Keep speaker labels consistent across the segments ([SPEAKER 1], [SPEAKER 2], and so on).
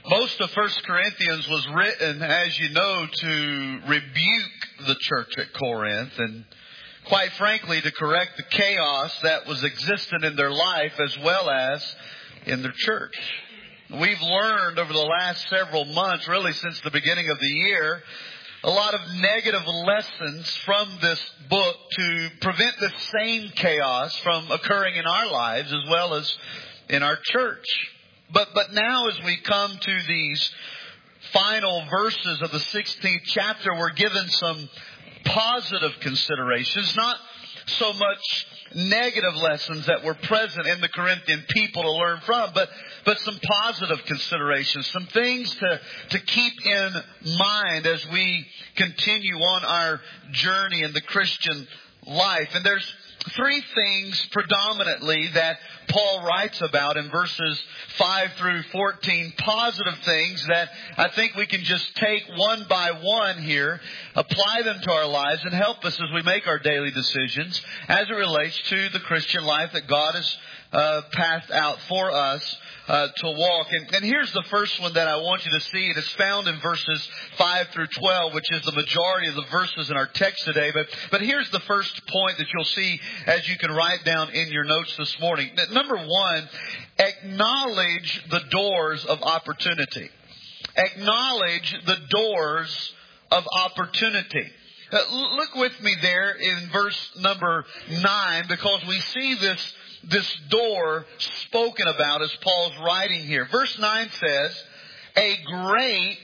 [SPEAKER 1] Most of 1 Corinthians was written, as you know, to rebuke the church at Corinth and, quite frankly, to correct the chaos that was existent in their life as well as in their church. We've learned over the last several months, really since the beginning of the year, a lot of negative lessons from this book to prevent the same chaos from occurring in our lives as well as in our church. But now as we come to these final verses of the 16th chapter, we're given some positive considerations, not so much negative lessons that were present in the Corinthian people to learn from, but some positive considerations, some things to keep in mind as we continue on our journey in the Christian life. And there's three things predominantly that Paul writes about in verses 5 through 14, positive things that I think we can just take one by one here, apply them to our lives, and help us as we make our daily decisions as it relates to the Christian life that God has pathed out for us to walk. And here's the first one that I want you to see. It is found in verses 5 through 12, which is the majority of the verses in our text today. But here's the first point that you'll see as you can write down in your notes this morning. Number one, acknowledge the doors of opportunity. Acknowledge the doors of opportunity. Look with me there in verse number 9, because we see this door spoken about as Paul's writing here. Verse 9 says, a great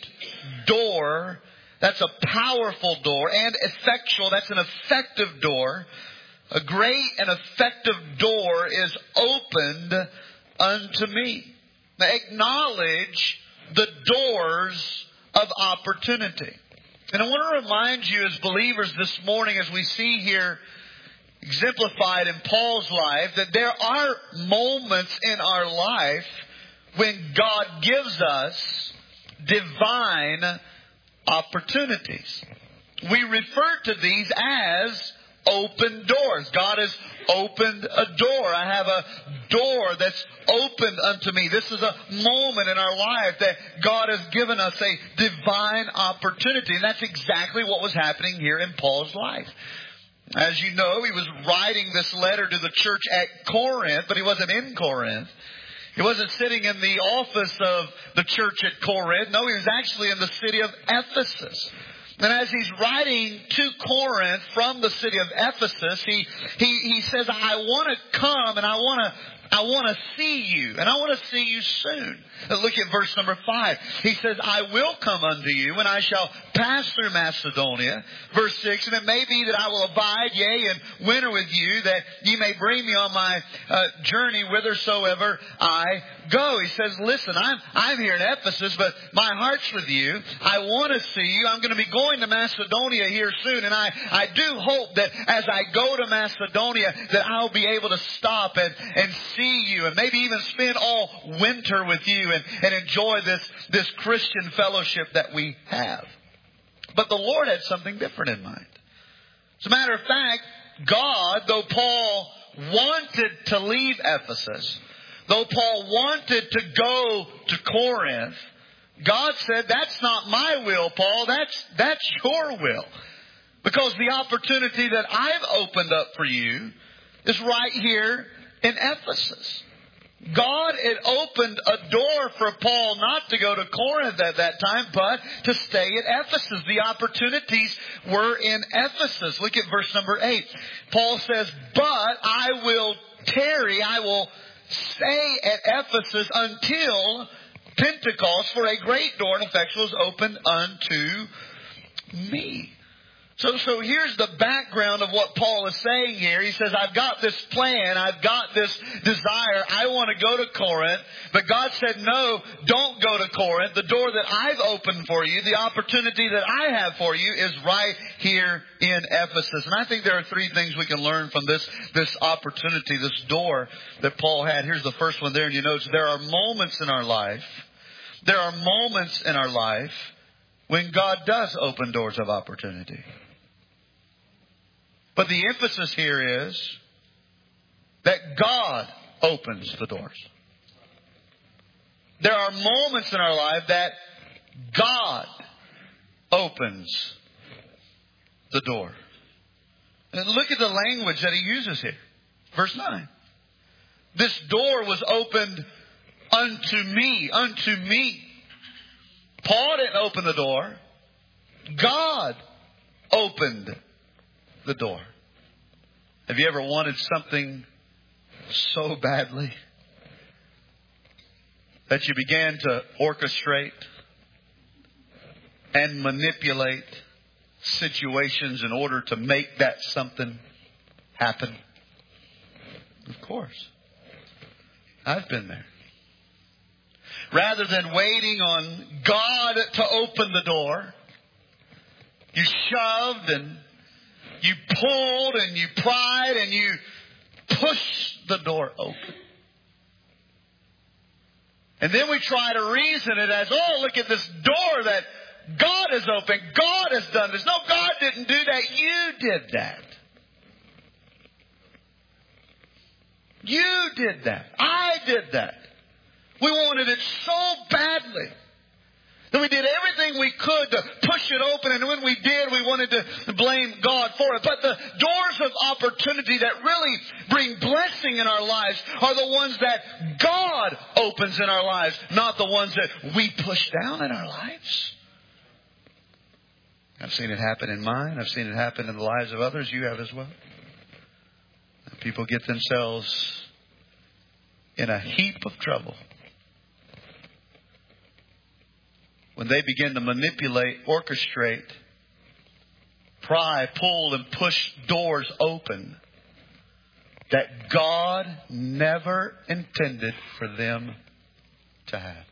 [SPEAKER 1] door, that's a powerful door, and effectual, that's an effective door. A great and effective door is opened unto me. Now, acknowledge the doors of opportunity. And I want to remind you as believers this morning, as we see here exemplified in Paul's life, that there are moments in our life when God gives us divine opportunities. We refer to these as open doors. God has opened a door. I have a door that's opened unto me. This is a moment in our life that God has given us a divine opportunity. And that's exactly what was happening here in Paul's life. As you know, he was writing this letter to the church at Corinth, but he wasn't in Corinth. He wasn't sitting in the office of the church at Corinth. No, he was actually in the city of Ephesus. And as he's writing to Corinth from the city of Ephesus, he says, I want to come and I want to see you, and I want to see you soon. Look at verse number 5. He says, I will come unto you, and I shall pass through Macedonia. Verse 6, and it may be that I will abide, yea, and winter with you, that ye may bring me on my journey whithersoever I go. He says, listen, I'm here in Ephesus, but my heart's with you. I want to see you. I'm going to be going to Macedonia here soon, and I do hope that as I go to Macedonia that I'll be able to stop and see you, and maybe even spend all winter with you and enjoy this Christian fellowship that we have. But the Lord had something different in mind. As a matter of fact, God, though Paul wanted to leave Ephesus, though Paul wanted to go to Corinth, God said, that's not my will, Paul, that's your will. Because the opportunity that I've opened up for you is right here in Ephesus. God had opened a door for Paul not to go to Corinth at that time, but to stay at Ephesus. The opportunities were in Ephesus. Look at verse number 8. Paul says, but I will tarry, I will stay at Ephesus until Pentecost, for a great door and effectual is opened unto me. So here's the background of what Paul is saying here. He says, I've got this plan. I've got this desire. I want to go to Corinth. But God said, no, don't go to Corinth. The door that I've opened for you, the opportunity that I have for you is right here in Ephesus. And I think there are three things we can learn from this opportunity, this door that Paul had. Here's the first one there. And you notice there are moments in our life. There are moments in our life when God does open doors of opportunity. But the emphasis here is that God opens the doors. there are moments in our life that God opens the door. And look at the language that he uses here. Verse 9. This door was opened unto me. Unto me. Paul didn't open the door. God opened the door. Have you ever wanted something so badly that you began to orchestrate and manipulate situations in order to make that something happen? Of course. I've been there. Rather than waiting on God to open the door, you shoved and you pulled and you pried and you pushed the door open. And then we try to reason it as, oh, look at this door that God has opened. God has done this. No, God didn't do that. You did that. You did that. I did that. We wanted it so badly that we did everything we could to push it open. And when we did, we wanted to blame God for it. But the doors of opportunity that really bring blessing in our lives are the ones that God opens in our lives, not the ones that we push down in our lives. I've seen it happen in mine. I've seen it happen in the lives of others. You have as well. People get themselves in a heap of trouble when they begin to manipulate, orchestrate, pry, pull, and push doors open that God never intended for them to have.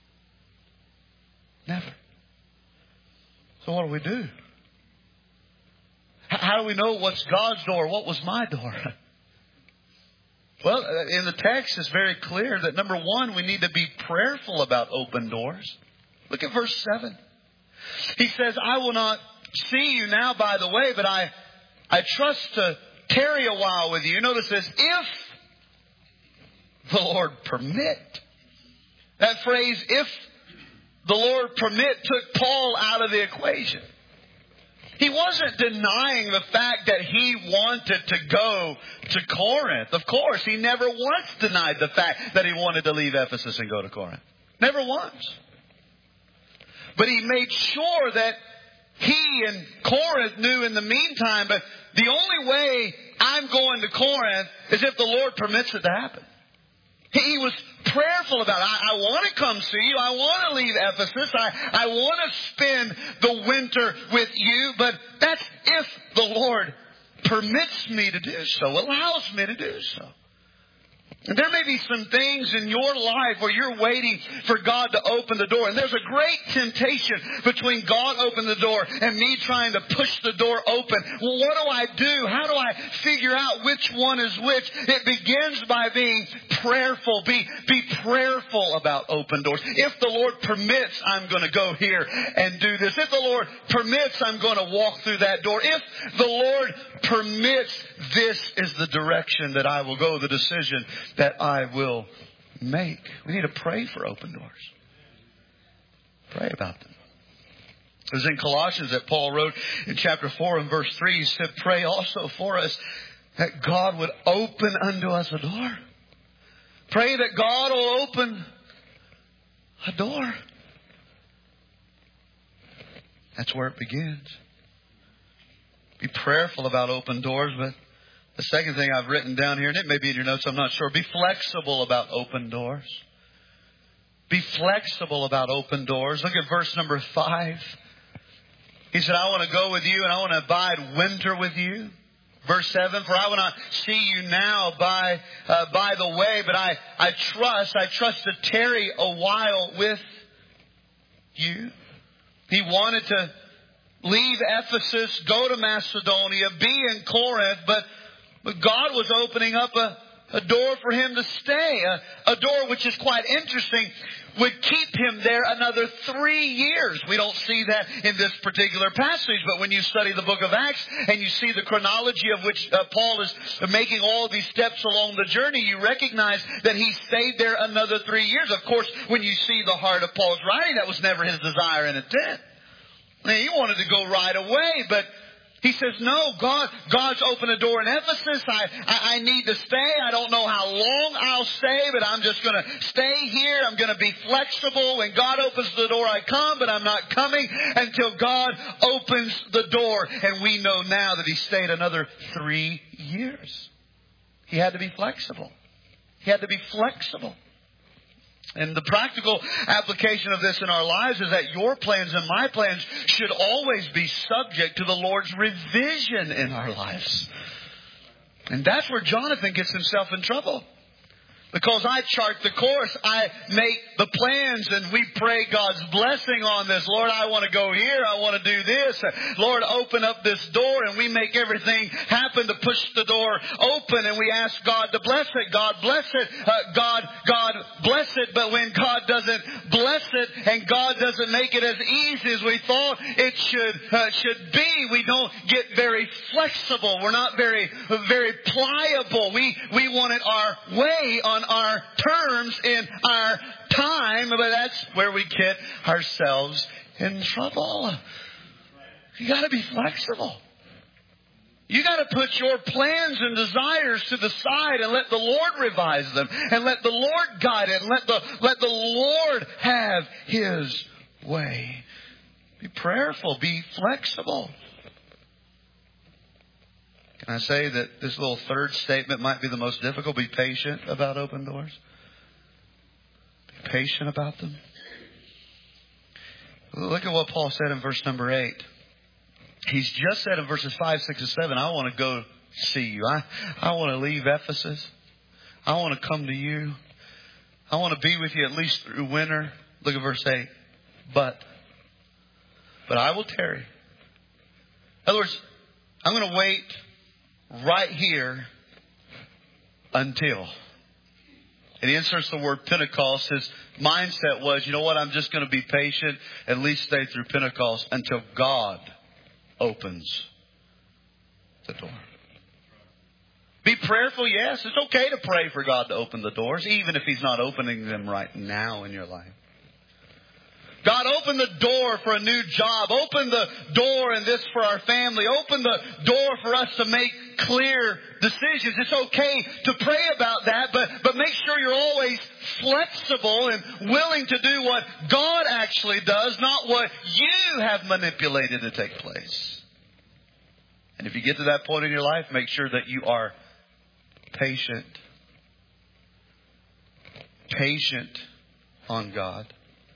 [SPEAKER 1] Never. So what do we do? How do we know what's God's door? What was my door? Well, in the text it's very clear that number one, we need to be prayerful about open doors. Look at verse 7. He says, I will not see you now by the way, but I trust to tarry a while with you. Notice this, if the Lord permit. That phrase, if the Lord permit, took Paul out of the equation. He wasn't denying the fact that he wanted to go to Corinth. Of course, he never once denied the fact that he wanted to leave Ephesus and go to Corinth. Never once. But he made sure that he and Corinth knew in the meantime, but the only way I'm going to Corinth is if the Lord permits it to happen. He was prayerful about it. I want to come see you. I want to leave Ephesus. I want to spend the winter with you. But that's if the Lord permits me to do so, allows me to do so. And there may be some things in your life where you're waiting for God to open the door. And there's a great temptation between God opening the door and me trying to push the door open. Well, what do I do? How do I figure out which one is which? It begins by being prayerful. Be prayerful about open doors. If the Lord permits, I'm going to go here and do this. If the Lord permits, I'm going to walk through that door. If the Lord permits, this is the direction that I will go, the decision that I will make. We need to pray for open doors. Pray about them. It was in Colossians that Paul wrote in chapter 4 and verse 3, he said, pray also for us that God would open unto us a door. Pray that God will open a door. That's where it begins. Be prayerful about open doors, but the second thing I've written down here, and it may be in your notes, I'm not sure. Be flexible about open doors. Be flexible about open doors. Look at verse number 5. He said, I want to go with you and I want to abide winter with you. Verse 7, for I will not see you now by the way, but I trust to tarry a while with you. He wanted to leave Ephesus, go to Macedonia, be in Corinth, but God was opening up a door for him to stay. A door which is quite interesting. would keep him there another 3 years. We don't see that in this particular passage, but when you study the book of Acts and you see the chronology of which Paul is making all these steps along the journey, you recognize that he stayed there another 3 years. Of course, when you see the heart of Paul's writing, that was never his desire and intent. He wanted to go right away, but he says, no, God's opened a door in Ephesus. I need to stay. I don't know how long I'll stay, but I'm just going to stay here. I'm going to be flexible. When God opens the door, I come, but I'm not coming until God opens the door. And we know now that he stayed another 3 years. He had to be flexible. He had to be flexible. And the practical application of this in our lives is that your plans and my plans should always be subject to the Lord's revision in our lives. And that's where Jonathan gets himself in trouble. Because I chart the course, I make the plans, and we pray God's blessing on this. Lord, I want to go here. I want to do this. Lord, open up this door, and we make everything happen to push the door open, and we ask God to bless it. God bless it. God bless it. But when God doesn't bless it, and God doesn't make it as easy as we thought it should be, we don't get very flexible. We're not very pliable. We want it our way, on our terms, in our time, but that's where we get ourselves in trouble. You got to be flexible. You got to put your plans and desires to the side and let the Lord revise them, and let the Lord guide it, and let the Lord have His way. Be prayerful. Be flexible. Can I say that this little third statement might be the most difficult? Be patient about open doors. Be patient about them. Look at what Paul said in verse number 8. He's just said in verses 5, 6, and 7, I want to go see you. I want to leave Ephesus. I want to come to you. I want to be with you at least through winter. Look at verse 8. But I will tarry. In other words, I'm going to wait right here until. And he inserts the word Pentecost. His mindset was, you know what, I'm just going to be patient, at least stay through Pentecost until God opens the door. Be prayerful, yes. It's okay to pray for God to open the doors, even if He's not opening them right now in your life. God, open the door for a new job. Open the door in this for our family. Open the door for us to make clear decisions. It's okay to pray about that, but make sure you're always flexible and willing to do what God actually does, not what you have manipulated to take place. And if you get to that point in your life, make sure that you are patient. Patient on God.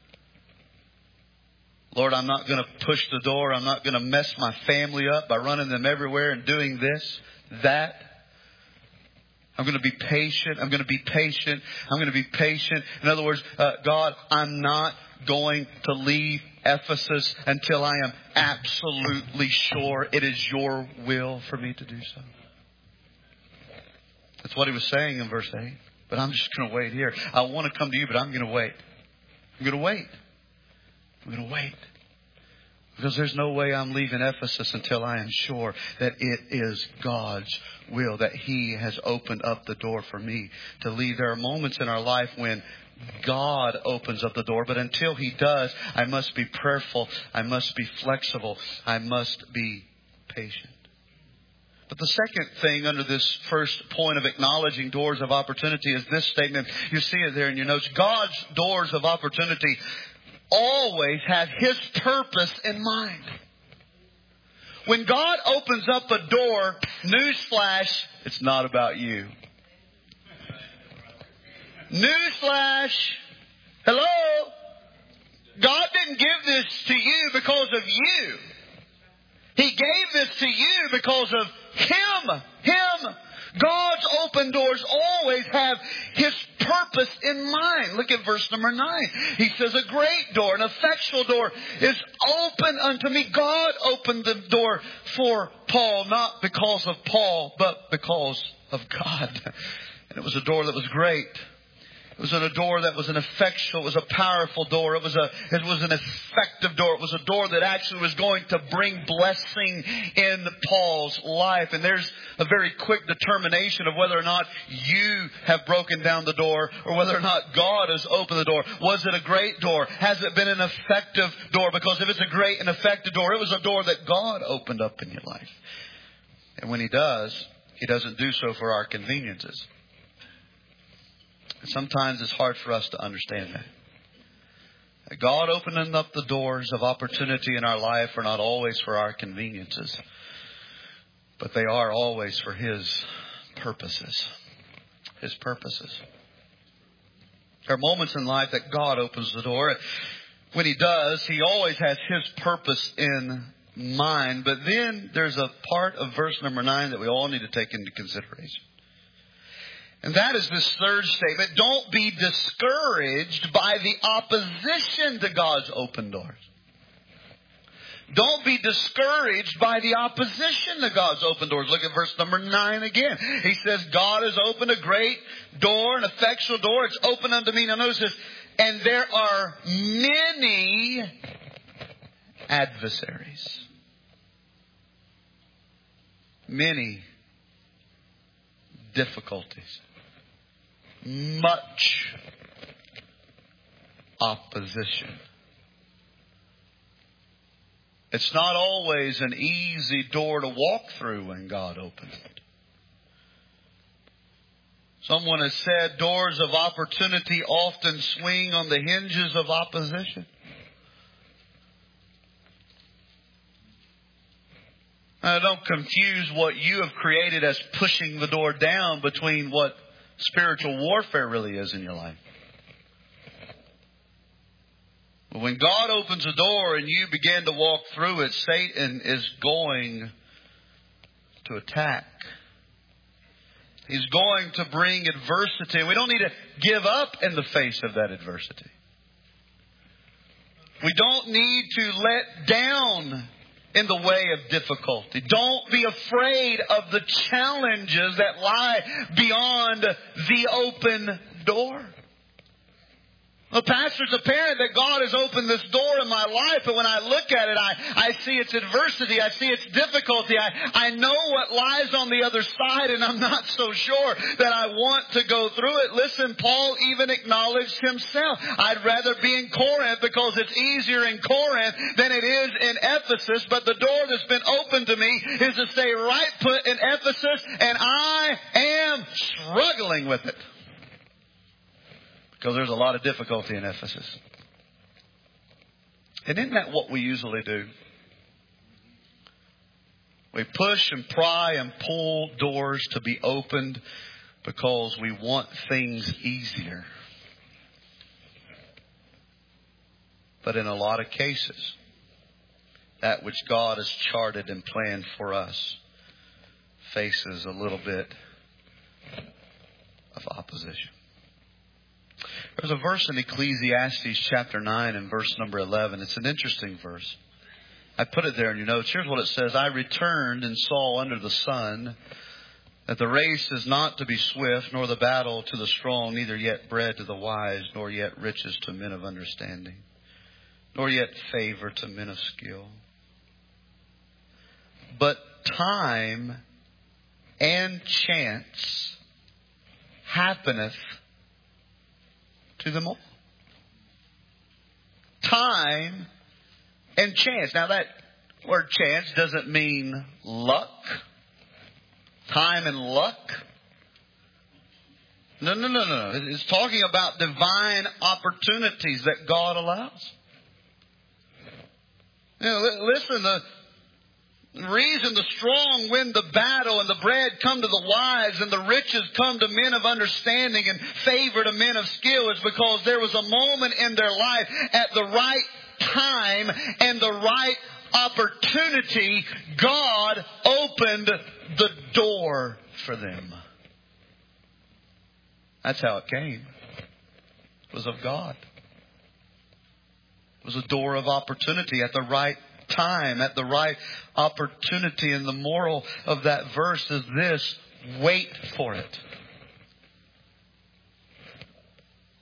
[SPEAKER 1] Lord, I'm not going to push the door. I'm not going to mess my family up by running them everywhere and doing this, that. I'm going to be patient. I'm going to be patient. I'm going to be patient. In other words, God, I'm not going to leave Ephesus until I am absolutely sure it is your will for me to do so. That's what he was saying in verse 8. But I'm just going to wait here. I want to come to you, but I'm going to wait. I'm going to wait. I'm going to wait. Because there's no way I'm leaving Ephesus until I am sure that it is God's will, that He has opened up the door for me to leave. There are moments in our life when God opens up the door, but until He does, I must be prayerful. I must be flexible. I must be patient. But the second thing under this first point of acknowledging doors of opportunity is this statement. You see it there in your notes. God's doors of opportunity always have His purpose in mind. When God opens up a door, newsflash, it's not about you. Newsflash, hello? God didn't give this to you because of you. He gave this to you because of Him. God's open doors always have His purpose in mind. Look at verse number 9. He says, a great door, an effectual door is open unto me. God opened the door for Paul, not because of Paul, but because of God. And it was a door that was great. It was a door that was an effectual, it was a powerful door. It was an effective door. It was a door that actually was going to bring blessing in Paul's life. And there's a very quick determination of whether or not you have broken down the door or whether or not God has opened the door. Was it a great door? Has it been an effective door? Because if it's a great and effective door, it was a door that God opened up in your life. And when He does, He doesn't do so for our conveniences. Sometimes it's hard for us to understand that. God opening up the doors of opportunity in our life are not always for our conveniences, but they are always for His purposes. His purposes. There are moments in life that God opens the door. When He does, He always has His purpose in mind. But then there's a part of verse number 9 that we all need to take into consideration. And that is this third statement. Don't be discouraged by the opposition to God's open doors. Don't be discouraged by the opposition to God's open doors. Look at verse number 9 again. He says, God has opened a great door, an effectual door. It's open unto me. Now notice this. And there are many adversaries. Many difficulties. Much opposition. It's not always an easy door to walk through when God opens it. Someone has said doors of opportunity often swing on the hinges of opposition. Now, don't confuse what you have created as pushing the door down between what spiritual warfare really is in your life. But when God opens a door and you begin to walk through it, Satan is going to attack. He's going to bring adversity. We don't need to give up in the face of that adversity. We don't need to let down in the way of difficulty. Don't be afraid of the challenges that lie beyond the open door. Well, Pastor, it's apparent that God has opened this door in my life, but when I look at it, I see its adversity, I see its difficulty, I know what lies on the other side, and I'm not so sure that I want to go through it. Listen, Paul even acknowledged himself. I'd rather be in Corinth because it's easier in Corinth than it is in Ephesus, but the door that's been opened to me is to stay right put in Ephesus, and I am struggling with it. Because there's a lot of difficulty in Ephesus. And isn't that what we usually do? We push and pry and pull doors to be opened because we want things easier. But in a lot of cases, that which God has charted and planned for us faces a little bit of opposition. There's a verse in Ecclesiastes chapter 9 and verse number 11. It's an interesting verse. I put it there in your notes. Here's what it says. I returned and saw under the sun that the race is not to be swift, nor the battle to the strong, neither yet bread to the wise, nor yet riches to men of understanding, nor yet favor to men of skill. But time and chance happeneth to them all. Time and chance. Now that word chance doesn't mean luck. Time and luck. No. It's talking about divine opportunities that God allows. You know, listen, the reason the strong win the battle and the bread come to the wise and the riches come to men of understanding and favor to men of skill is because there was a moment in their life at the right time and the right opportunity, God opened the door for them. That's how it came. It was of God. It was a door of opportunity at the right time, at the right opportunity. And the moral of that verse is this: wait for it.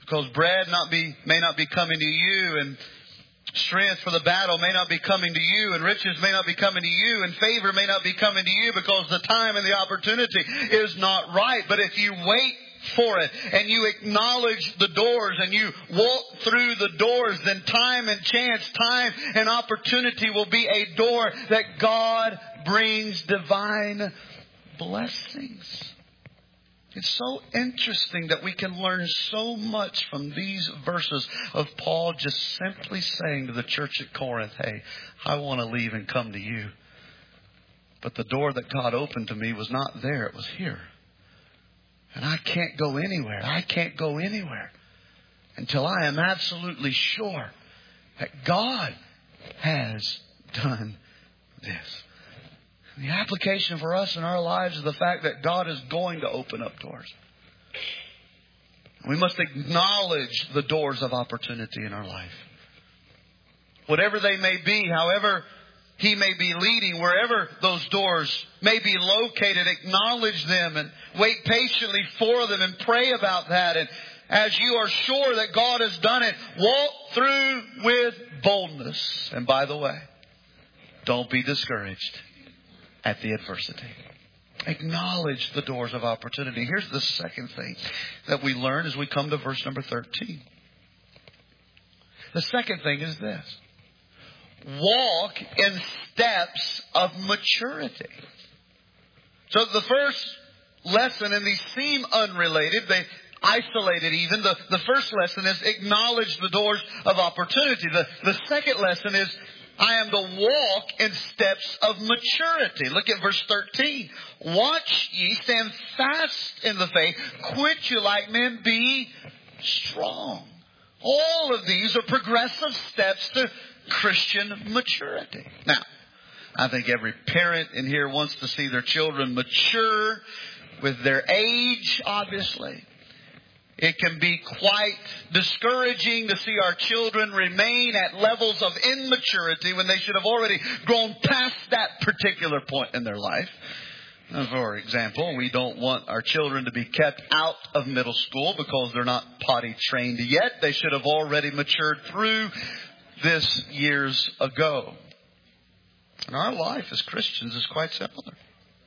[SPEAKER 1] Because bread may not be coming to you, and strength for the battle may not be coming to you, and riches may not be coming to you, and favor may not be coming to you because the time and the opportunity is not right. But if you wait for it and you acknowledge the doors and you walk through the doors, then time and chance, time and opportunity will be a door that God brings divine blessings. It's so interesting that we can learn so much from these verses of Paul just simply saying to the church at Corinth, hey, I want to leave and come to you. But the door that God opened to me was not there. It was here. And I can't go anywhere. I can't go anywhere until I am absolutely sure that God has done this. The application for us in our lives is the fact that God is going to open up doors. We must acknowledge the doors of opportunity in our life. Whatever they may be, however He may be leading, wherever those doors may be located, acknowledge them and wait patiently for them and pray about that. And as you are sure that God has done it, walk through with boldness. And by the way, don't be discouraged at the adversity. Acknowledge the doors of opportunity. Here's the second thing that we learn as we come to verse number 13. The second thing is this. Walk in steps of maturity. So the first lesson, and these seem unrelated, they isolated even. The first lesson is acknowledge the doors of opportunity. The second lesson is I am to walk in steps of maturity. Look at verse 13. Watch ye, stand fast in the faith, quit you like men, be strong. All of these are progressive steps to Christian maturity. Now, I think every parent in here wants to see their children mature with their age, obviously. It can be quite discouraging to see our children remain at levels of immaturity when they should have already grown past that particular point in their life. For example, we don't want our children to be kept out of middle school because they're not potty trained yet. They should have already matured through this years ago. And our life as Christians is quite similar.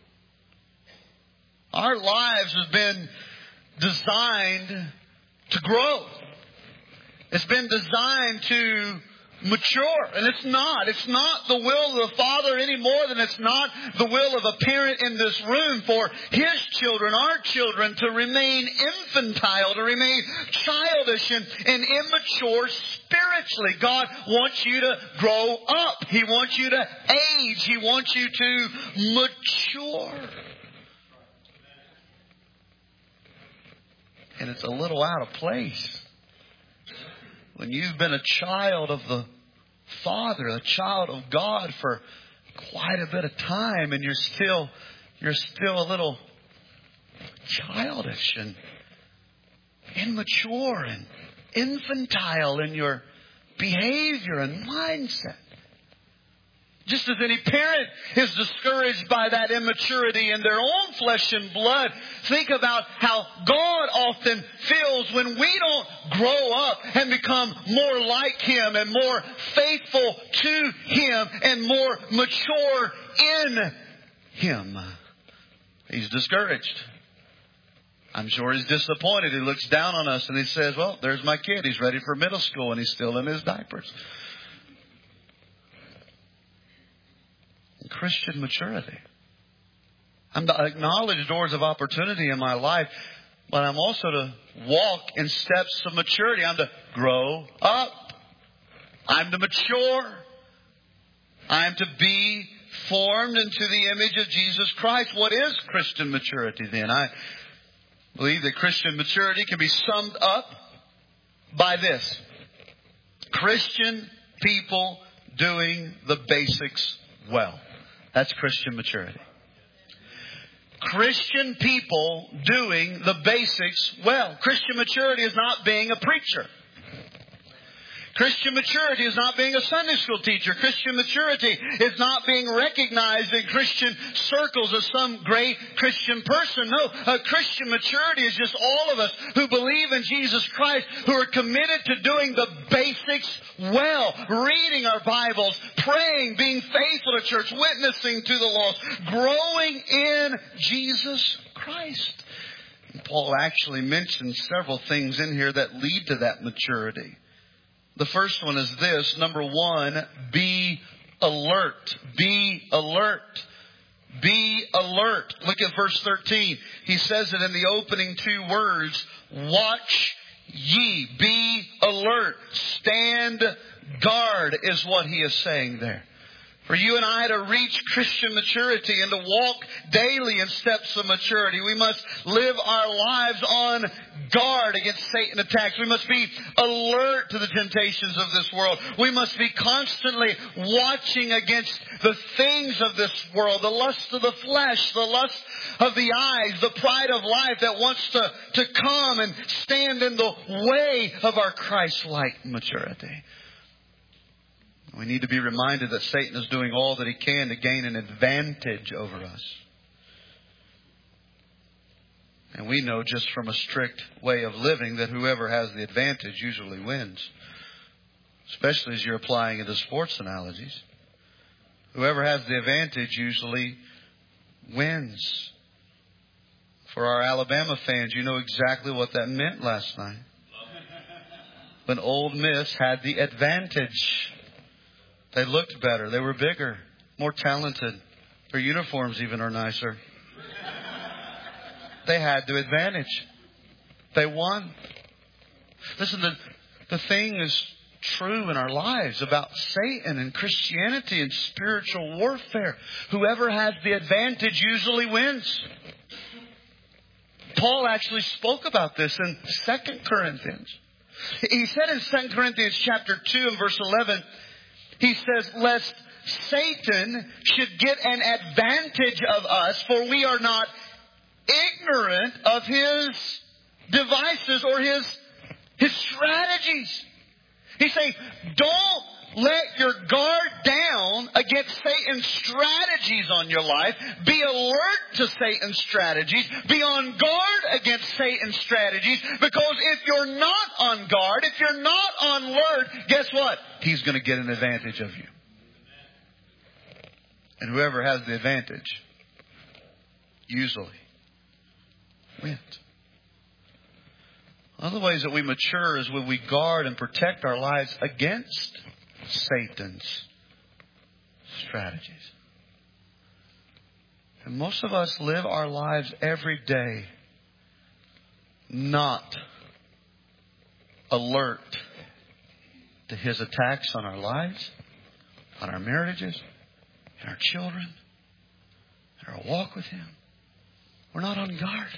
[SPEAKER 1] Our lives have been designed to grow. It's been designed to mature. And it's not the will of the Father any more than it's not the will of a parent in this room for his children, our children, to remain infantile, to remain childish and immature spiritually. God wants you to grow up. He wants you to age. He wants you to mature. And it's a little out of place when you've been a child of the Father, a child of God for quite a bit of time, and you're still a little childish and immature and infantile in your behavior and mindset. Just as any parent is discouraged by that immaturity in their own flesh and blood, think about how God often feels when we don't grow up and become more like Him and more faithful to Him and more mature in Him. He's discouraged. I'm sure he's disappointed. He looks down on us and he says, well, there's my kid. He's ready for middle school and he's still in his diapers. Christian maturity. I'm to acknowledge doors of opportunity in my life, but I'm also to walk in steps of maturity. I'm to grow up. I'm to mature. I'm to be formed into the image of Jesus Christ. What is Christian maturity then? I believe that Christian maturity can be summed up by this. Christian people doing the basics well. That's Christian maturity. Christian people doing the basics well. Christian maturity is not being a preacher. Christian maturity is not being a Sunday school teacher. Christian maturity is not being recognized in Christian circles as some great Christian person. No, Christian maturity is just all of us who believe in Jesus Christ, who are committed to doing the basics well. Reading our Bibles, praying, being faithful to church, witnessing to the lost, growing in Jesus Christ. And Paul actually mentions several things in here that lead to that maturity. The first one is this. Number one, be alert. Be alert. Be alert. Look at verse 13. He says it in the opening two words. Watch ye. Be alert. Stand guard is what he is saying there. For you and I to reach Christian maturity and to walk daily in steps of maturity, we must live our lives on guard against Satan attacks. We must be alert to the temptations of this world. We must be constantly watching against the things of this world, the lust of the flesh, the lust of the eyes, the pride of life that wants to come and stand in the way of our Christ-like maturity. We need to be reminded that Satan is doing all that he can to gain an advantage over us. And we know just from a strict way of living that whoever has the advantage usually wins. Especially as you're applying it to sports analogies. Whoever has the advantage usually wins. For our Alabama fans, you know exactly what that meant last night. When Ole Miss had the advantage. They looked better. They were bigger, more talented. Their uniforms even are nicer. They had the advantage. They won. Listen, the thing is true in our lives about Satan and Christianity and spiritual warfare. Whoever has the advantage usually wins. Paul actually spoke about this in 2 Corinthians. He said in 2 Corinthians chapter 2 and verse 11, he says, lest Satan should get an advantage of us, for we are not ignorant of his devices or his strategies. He's saying, don't let your guard down against Satan's strategies on your life. Be alert to Satan's strategies. Be on guard against Satan's strategies. Because if you're not on guard, if you're not on alert, guess what? He's going to get an advantage of you. And whoever has the advantage usually wins. One of the ways that we mature is when we guard and protect our lives against Satan's strategies. And most of us live our lives every day not alert to his attacks on our lives, on our marriages, and our children, and our walk with him. We're not on guard.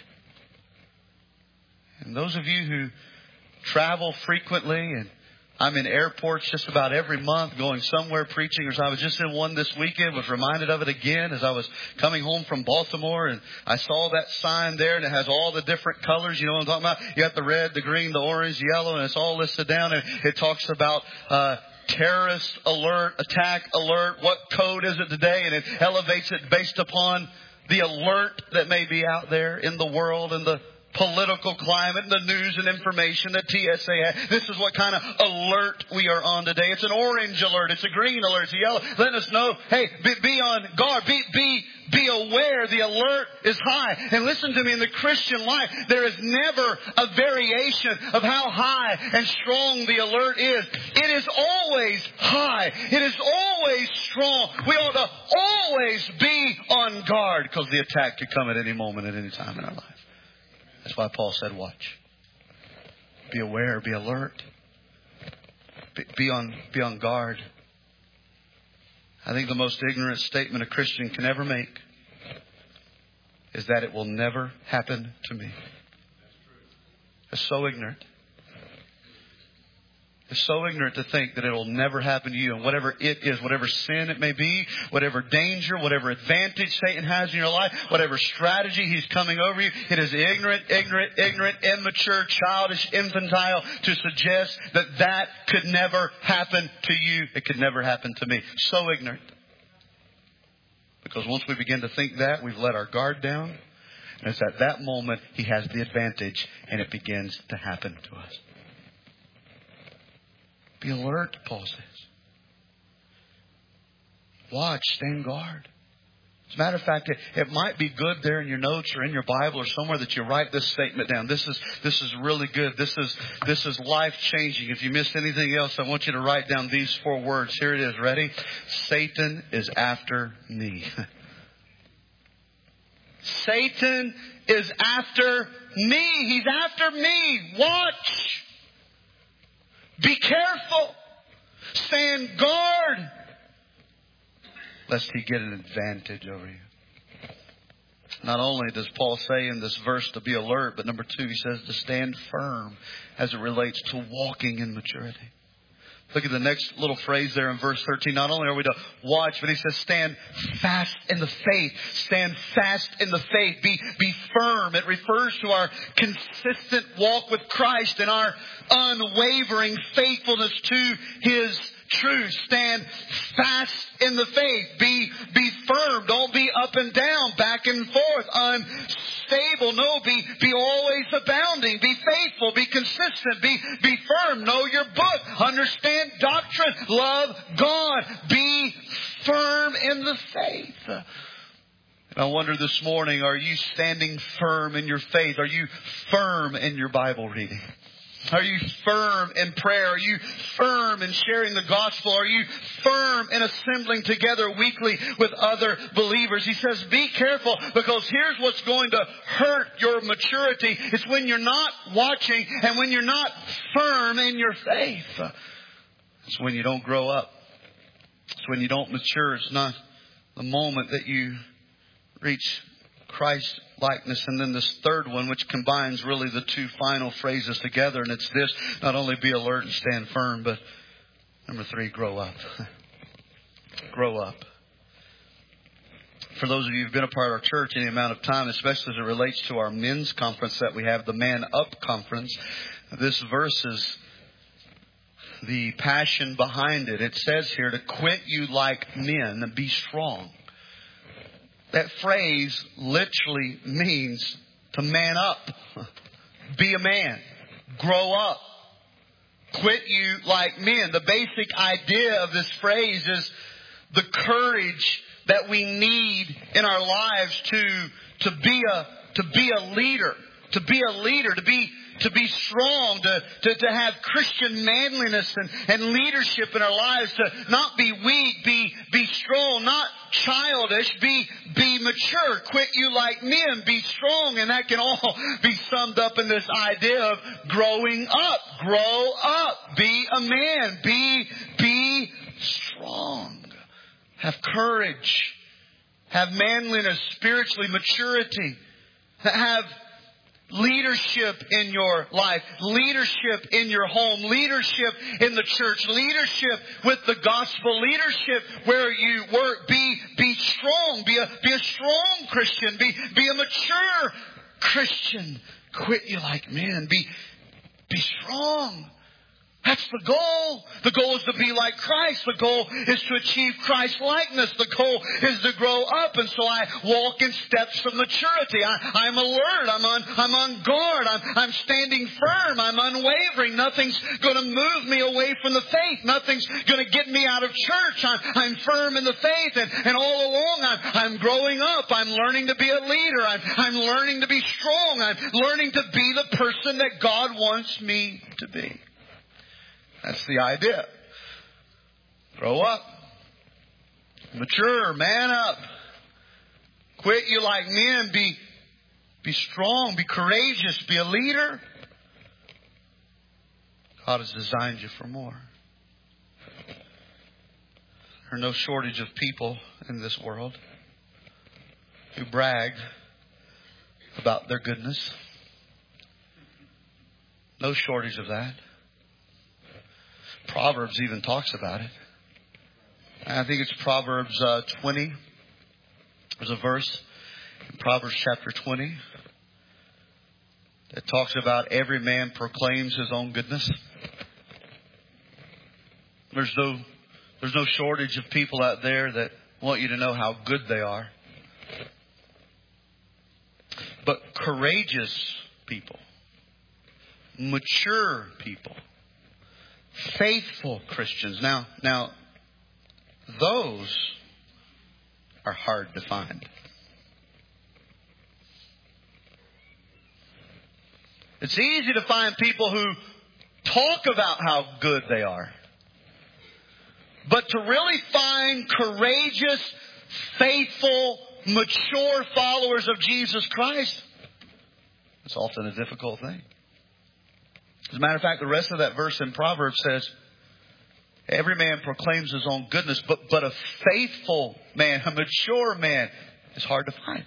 [SPEAKER 1] And those of you who travel frequently, and I'm in airports just about every month going somewhere preaching. Or so I was just in one this weekend, was reminded of it again as I was coming home from Baltimore, and I saw that sign there, and it has all the different colors. You know what I'm talking about? You got the red, the green, the orange, the yellow, and it's all listed down, and it talks about terrorist alert, attack alert, what code is it today, and it elevates it based upon the alert that may be out there in the world and the political climate, the news and information that TSA has. This is what kind of alert we are on today. It's an orange alert. It's a green alert. It's a yellow. Letting us know, hey, be on guard. Be aware. The alert is high. And listen to me, in the Christian life, there is never a variation of how high and strong the alert is. It is always high. It is always strong. We ought to always be on guard because the attack could come at any moment, at any time in our life. That's why Paul said, watch. Be aware, be alert. Be on guard. I think the most ignorant statement a Christian can ever make is that it will never happen to me. It's so ignorant. is so ignorant to think that it'll never happen to you. And whatever it is, whatever sin it may be, whatever danger, whatever advantage Satan has in your life, whatever strategy he's coming over you, it is ignorant, immature, childish, infantile to suggest that that could never happen to you. It could never happen to me. So ignorant. Because once we begin to think that, we've let our guard down. And it's at that moment he has the advantage and it begins to happen to us. Be alert, Paul says. Watch, stand guard. As a matter of fact, it might be good there in your notes or in your Bible or somewhere that you write this statement down. This is really good. This is life-changing. If you missed anything else, I want you to write down these 4 words. Here it is. Ready? Satan is after me. Satan is after me. He's after me. Watch. Be careful. Stand guard. Lest he get an advantage over you. Not only does Paul say in this verse to be alert, but number 2, he says to stand firm as it relates to walking in maturity. Look at the next little phrase there in verse 13. Not only are we to watch, but he says stand fast in the faith. Stand fast in the faith. Be firm. It refers to our consistent walk with Christ and our unwavering faithfulness to His truth. Stand fast in the faith. Be firm. Don't be up and down, back and forth, unstable. No, be always abounding. Be faithful. Be consistent. Be firm. Know your book. Understand doctrine. Love God. Be firm in the faith. And I wonder this morning, are you standing firm in your faith? Are you firm in your Bible reading? Are you firm in prayer? Are you firm in sharing the gospel? Are you firm in assembling together weekly with other believers? He says, be careful, because here's what's going to hurt your maturity. It's when you're not watching and when you're not firm in your faith. It's when you don't grow up. It's when you don't mature. It's not the moment that you reach Christ likeness. And then this third one, which combines really the 2 final phrases together, and it's this: not only be alert and stand firm, but number 3, grow up. Grow up. For those of you who've been a part of our church any amount of time, especially as it relates to our men's conference that we have, the Man Up Conference, this verse is the passion behind it. It says here to quit you like men and be strong. That phrase literally means to man up. Be a man. Grow up. Quit you like men. The basic idea of this phrase is the courage that we need in our lives to be a leader. To be a leader. To be strong, to have Christian manliness and leadership in our lives, to not be weak, be strong, not childish, be mature. Quit you like men, be strong. And that can all be summed up in this idea of growing up. Grow up. Be a man. Be strong. Have courage. Have manliness, spiritually, maturity. Have leadership in your life, leadership in your home, leadership in the church, leadership with the gospel, leadership where you work. Be strong. Be a strong Christian. Be a mature Christian. Quit you like men. Be strong. That's the goal. The goal is to be like Christ. The goal is to achieve Christ likeness. The goal is to grow up. And so I walk in steps of maturity. I'm alert. I'm on guard. I'm standing firm. I'm unwavering. Nothing's going to move me away from the faith. Nothing's going to get me out of church. I'm firm in the faith. And all along I'm growing up. I'm learning to be a leader. I'm learning to be strong. I'm learning to be the person that God wants me to be. That's the idea. Grow up. Mature. Man up. Quit you like men. Be strong. Be courageous. Be a leader. God has designed you for more. There are no shortage of people in this world who brag about their goodness. No shortage of that. Proverbs even talks about it. I think it's Proverbs 20. There's a verse in Proverbs chapter 20 that talks about every man proclaims his own goodness. There's no shortage of people out there that want you to know how good they are. But courageous people, mature people, faithful Christians. Now, those are hard to find. It's easy to find people who talk about how good they are. But to really find courageous, faithful, mature followers of Jesus Christ, it's often a difficult thing. As a matter of fact, the rest of that verse in Proverbs says, every man proclaims his own goodness, but a faithful man, a mature man, is hard to find.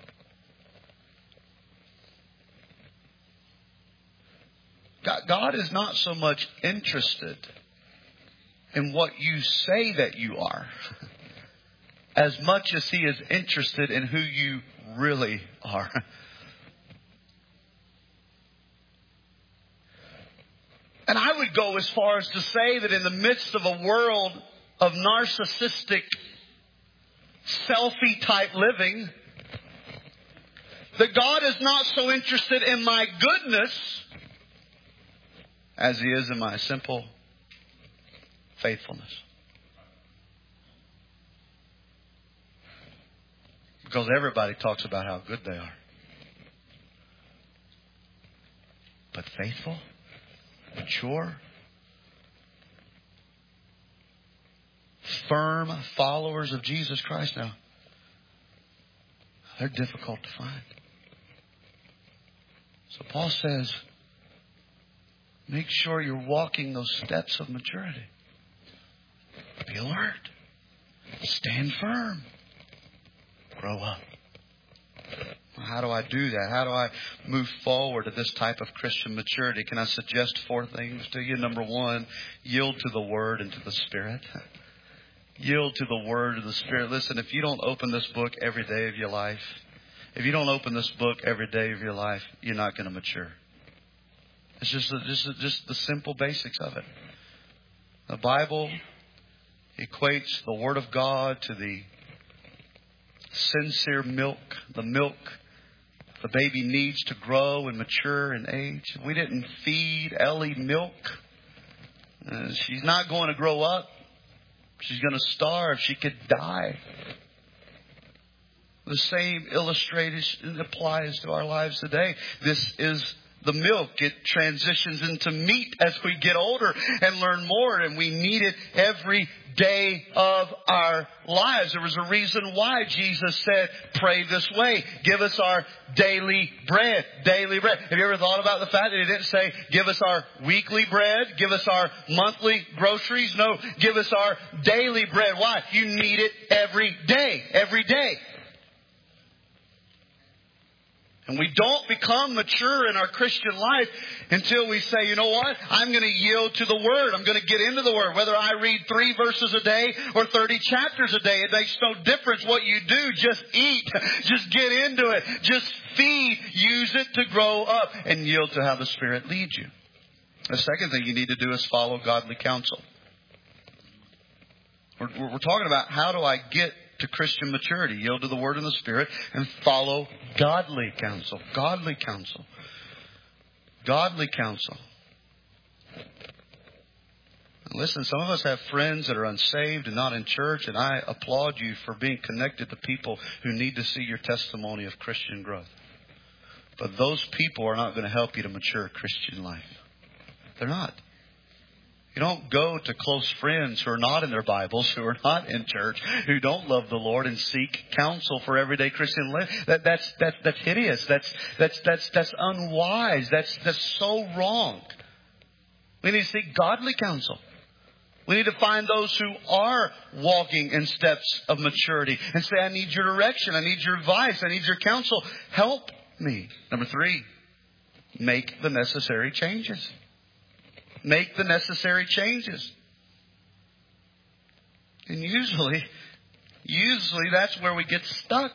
[SPEAKER 1] God is not so much interested in what you say that you are, as much as He is interested in who you really are. And I would go as far as to say that in the midst of a world of narcissistic, selfie type living, that God is not so interested in my goodness as He is in my simple faithfulness. Because everybody talks about how good they are. But faithful, mature, firm followers of Jesus Christ now, they're difficult to find. So Paul says, make sure you're walking those steps of maturity. Be alert. Stand firm. Grow up. How do I do that? How do I move forward to this type of Christian maturity? Can I suggest 4 things to you? Number 1, yield to the Word and to the Spirit. Yield to the Word and the Spirit. Listen, if you don't open this book every day of your life, if you don't open this book every day of your life, you're not going to mature. It's just the simple basics of it. The Bible equates the Word of God to the sincere milk, the milk the baby needs to grow and mature and age. If we didn't feed Ellie milk, she's not going to grow up. She's going to starve. She could die. The same illustration applies to our lives today. This is the milk. It transitions into meat as we get older and learn more, and we need it every day of our lives. There was a reason why Jesus said, pray this way. Give us our daily bread. Daily bread. Have you ever thought about the fact that He didn't say, give us our weekly bread, give us our monthly groceries? No, give us our daily bread. Why? You need it every day. Every day. And we don't become mature in our Christian life until we say, you know what? I'm going to yield to the Word. I'm going to get into the Word. Whether I read 3 verses a day or 30 chapters a day, it makes no difference what you do. Just eat. Just get into it. Just feed. Use it to grow up and yield to how the Spirit leads you. The second thing you need to do is follow godly counsel. We're talking about how do I get to Christian maturity. Yield to the Word and the Spirit and follow godly counsel. Godly counsel. Godly counsel. And listen, some of us have friends that are unsaved and not in church, and I applaud you for being connected to people who need to see your testimony of Christian growth. But those people are not going to help you to mature Christian life. They're not. You don't go to close friends who are not in their Bibles, who are not in church, who don't love the Lord and seek counsel for everyday Christian life. That's hideous. That's unwise. That's so wrong. We need to seek godly counsel. We need to find those who are walking in steps of maturity and say, I need your direction. I need your advice. I need your counsel. Help me. Number 3, make the necessary changes. make the necessary changes. And usually that's where we get stuck.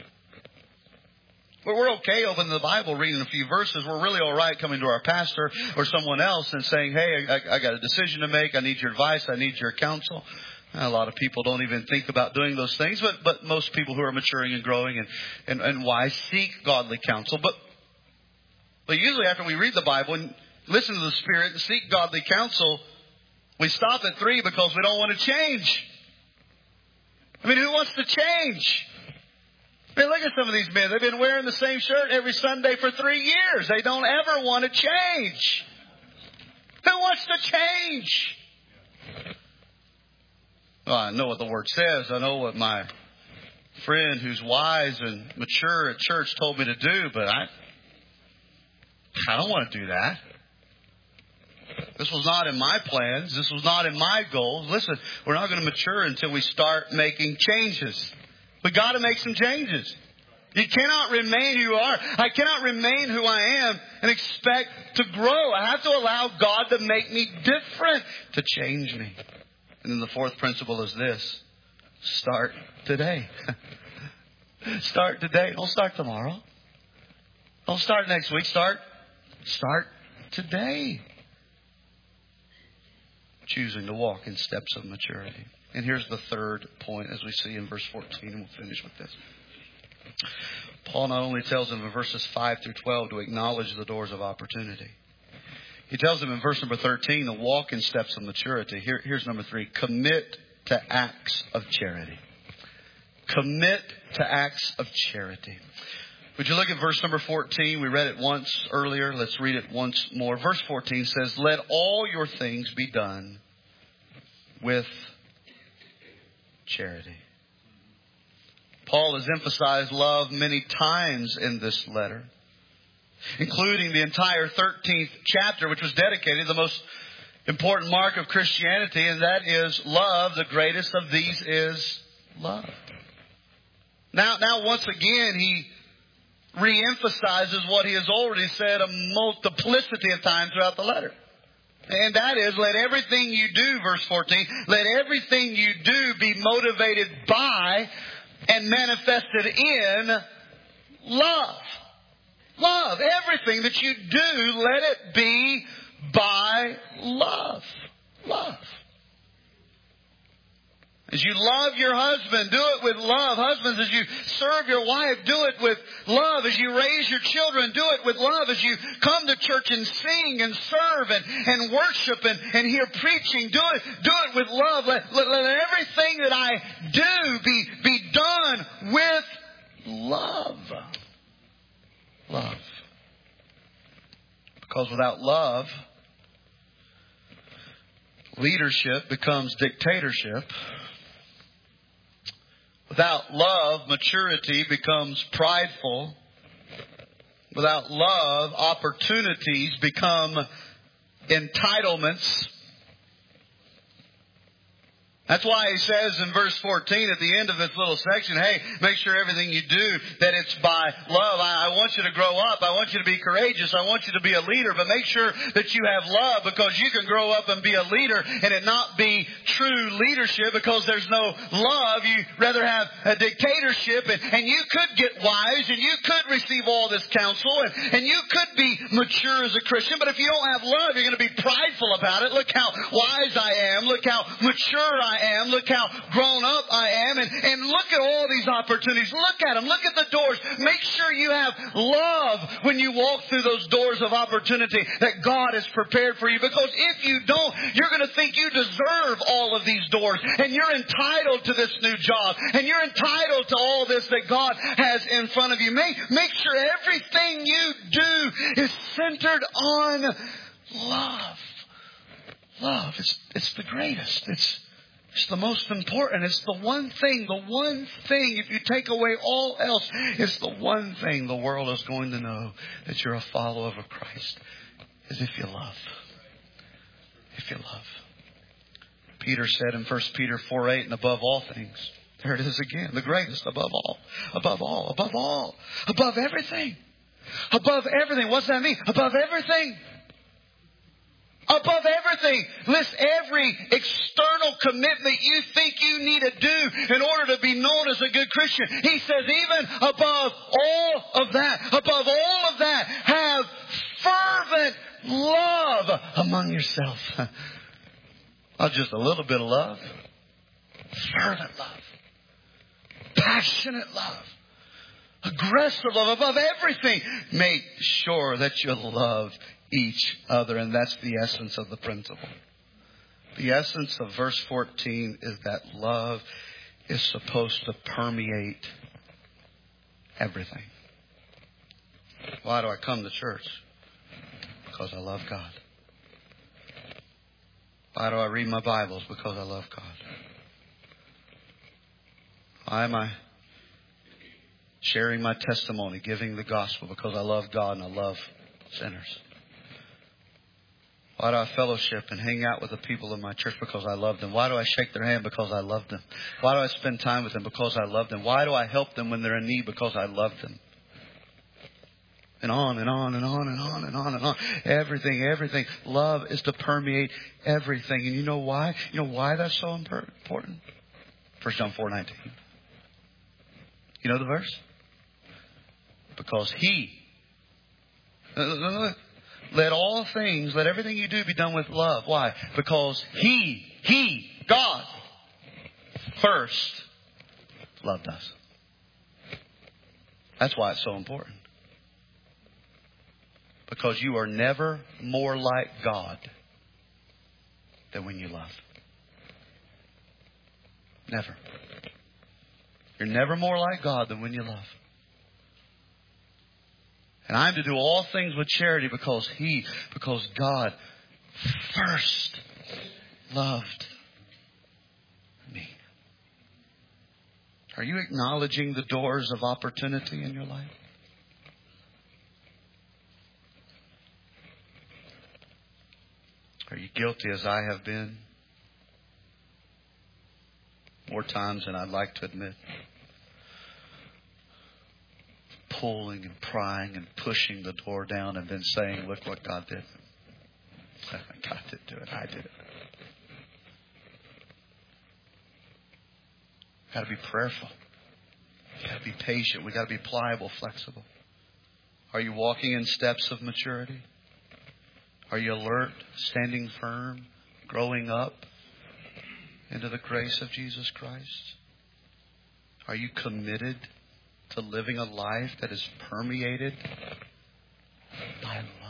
[SPEAKER 1] But we're okay opening the Bible, reading a few verses. We're really all right coming to our pastor or someone else and saying, hey, I got a decision to make. I need your advice. I need your counsel. A lot of people don't even think about doing those things, but most people who are maturing and growing and wise seek godly counsel. But usually after we read the Bible and listen to the Spirit and seek godly counsel, we stop at 3 because we don't want to change. I mean, who wants to change? I mean, look at some of these men. They've been wearing the same shirt every Sunday for 3 years. They don't ever want to change. Who wants to change? Well, I know what the Word says. I know what my friend who's wise and mature at church told me to do, but I don't want to do that. This was not in my plans. This was not in my goals. Listen, we're not going to mature until we start making changes. We got to make some changes. You cannot remain who you are. I cannot remain who I am and expect to grow. I have to allow God to make me different, to change me. And then the fourth principle is this. Start today. Start today. Don't start tomorrow. Don't start next week. Start today. Choosing to walk in steps of maturity. And here's the third point as we see in verse 14. And we'll finish with this. Paul not only tells them in verses 5 through 12 to acknowledge the doors of opportunity. He tells them in verse number 13 to walk in steps of maturity. Here's number 3. Commit to acts of charity. Commit to acts of charity. Would you look at verse number 14? We read it once earlier. Let's read it once more. Verse 14 says, let all your things be done with charity. Paul has emphasized love many times in this letter, including the entire 13th chapter, which was dedicated to the most important mark of Christianity, and that is love. The greatest of these is love. Now once again, he reemphasizes what he has already said a multiplicity of times throughout the letter. And that is, let everything you do, verse 14, let everything you do be motivated by and manifested in love. Love. Everything that you do, let it be by love. Love. As you love your husband, do it with love. Husbands, as you serve your wife, do it with love. As you raise your children, do it with love. As you come to church and sing and serve and worship and hear preaching, do it with love. Let everything that I do be done with love. Love. Because without love, leadership becomes dictatorship. Without love, maturity becomes prideful. Without love, opportunities become entitlements. That's why he says in verse 14 at the end of this little section, hey, make sure everything you do, that it's by love. I want you to grow up. I want you to be courageous. I want you to be a leader. But make sure that you have love, because you can grow up and be a leader and it not be true leadership because there's no love. You rather have a dictatorship, and you could get wise and you could receive all this counsel and you could be mature as a Christian. But if you don't have love, you're going to be prideful about it. Look how wise I am. Look how mature I am. Look how grown up I am. And look at all these opportunities. Look at them. Look at the doors. Make sure you have love when you walk through those doors of opportunity that God has prepared for you. Because if you don't, you're going to think you deserve all of these doors. And you're entitled to this new job. And you're entitled to all this that God has in front of you. Make sure everything you do is centered on love. Love. It's the greatest. It's the most important. It's the one thing, if you take away all else, it's the one thing the world is going to know that you're a follower of Christ, is if you love. If you love. Peter said in 1 Peter 4:8, and above all things, there it is again, the greatest, above all, above everything. Above everything. What's that mean? Above everything. above everything. List every external commitment you think you need to do in order to be known as a good Christian. He says even above all of that, have fervent love among yourself. Not just a little bit of love. Fervent love. Passionate love. Aggressive love above everything. Make sure that you love each other. And that's the essence of the principle. The essence of verse 14 is that love is supposed to permeate everything. Why do I come to church? Because I love God. Why do I read my Bibles? Because I love God. Why am I sharing my testimony, giving the gospel? Because I love God and I love sinners. Why do I fellowship and hang out with the people in my church? Because I love them. Why do I shake their hand? Because I love them. Why do I spend time with them? Because I love them. Why do I help them when they're in need? Because I love them. And on and on and on and on and on and on. Everything. Love is to permeate everything. And you know why? You know why that's so important? 1 John 4:19. You know the verse? Because He... Let everything you do be done with love. Why? Because He, God, first loved us. That's why it's so important. Because you are never more like God than when you love. Never. You're never more like God than when you love. And I'm to do all things with charity because God first loved me. Are you acknowledging the doors of opportunity in your life? Are you guilty as I have been? More times than I'd like to admit. Pulling and prying and pushing the door down and then saying, look what God did. God didn't do it. I did it. We've got to be prayerful. We've got to be patient. We've got to be pliable, flexible. Are you walking in steps of maturity? Are you alert, standing firm, growing up into the grace of Jesus Christ? Are you committed to living a life that is permeated by